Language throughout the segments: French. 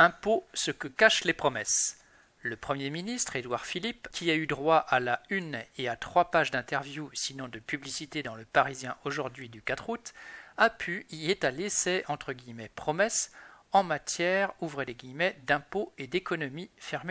Impôts, ce que cachent les promesses. Le Premier ministre, Édouard Philippe, qui a eu droit à la une et à 3 pages d'interview, sinon de publicité dans le Parisien aujourd'hui du 4 août, a pu y étaler ses « promesses » en matière d'impôts et d'économie.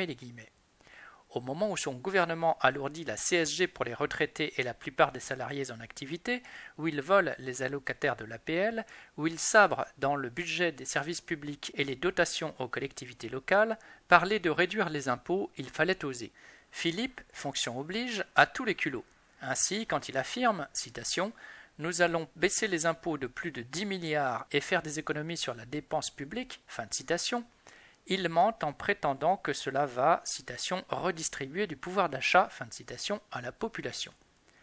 Au moment où son gouvernement alourdit la CSG pour les retraités et la plupart des salariés en activité, où il vole les allocataires de l'APL, où il sabre dans le budget des services publics et les dotations aux collectivités locales, parler de réduire les impôts, il fallait oser. Philippe, fonction oblige, a tous les culots. Ainsi, quand il affirme, citation, « Nous allons baisser les impôts de plus de 10 milliards et faire des économies sur la dépense publique », fin de citation, il ment en prétendant que cela va, citation, redistribuer du pouvoir d'achat, fin de citation, à la population.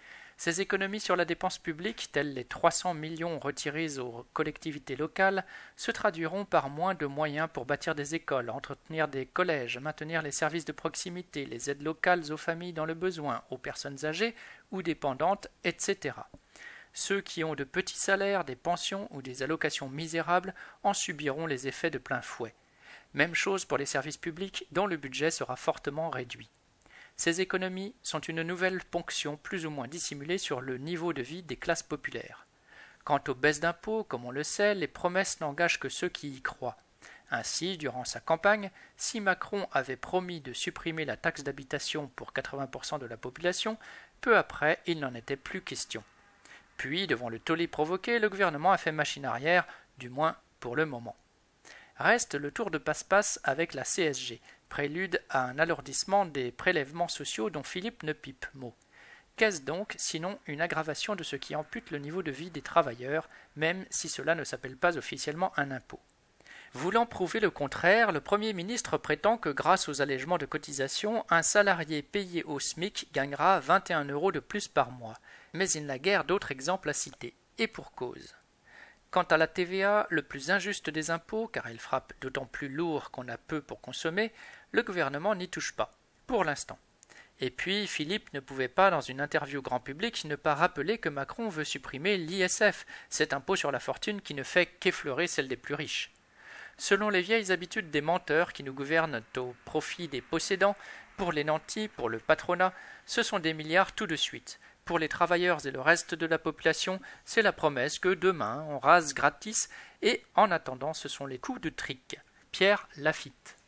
Ces économies sur la dépense publique, telles les 300 millions retirés aux collectivités locales, se traduiront par moins de moyens pour bâtir des écoles, entretenir des collèges, maintenir les services de proximité, les aides locales aux familles dans le besoin, aux personnes âgées ou dépendantes, etc. Ceux qui ont de petits salaires, des pensions ou des allocations misérables en subiront les effets de plein fouet. Même chose pour les services publics dont le budget sera fortement réduit. Ces économies sont une nouvelle ponction plus ou moins dissimulée sur le niveau de vie des classes populaires. Quant aux baisses d'impôts, comme on le sait, les promesses n'engagent que ceux qui y croient. Ainsi, durant sa campagne, si Macron avait promis de supprimer la taxe d'habitation pour 80% de la population, peu après, il n'en était plus question. Puis, devant le tollé provoqué, le gouvernement a fait machine arrière, du moins pour le moment. Reste le tour de passe-passe avec la CSG, prélude à un alourdissement des prélèvements sociaux dont Philippe ne pipe mot. Qu'est-ce donc, sinon une aggravation de ce qui ampute le niveau de vie des travailleurs, même si cela ne s'appelle pas officiellement un impôt? Voulant prouver le contraire, le Premier ministre prétend que grâce aux allègements de cotisations, un salarié payé au SMIC gagnera 21 € de plus par mois. Mais il n'a guère d'autres exemples à citer, et pour cause. Quant à la TVA, le plus injuste des impôts, car elle frappe d'autant plus lourd qu'on a peu pour consommer, le gouvernement n'y touche pas, pour l'instant. Et puis, Philippe ne pouvait pas, dans une interview grand public, ne pas rappeler que Macron veut supprimer l'ISF, cet impôt sur la fortune qui ne fait qu'effleurer celle des plus riches. Selon les vieilles habitudes des menteurs qui nous gouvernent au profit des possédants, pour les nantis, pour le patronat, ce sont des milliards tout de suite. Pour les travailleurs et le reste de la population, c'est la promesse que demain on rase gratis et en attendant ce sont les coups de trique. Pierre Lafitte.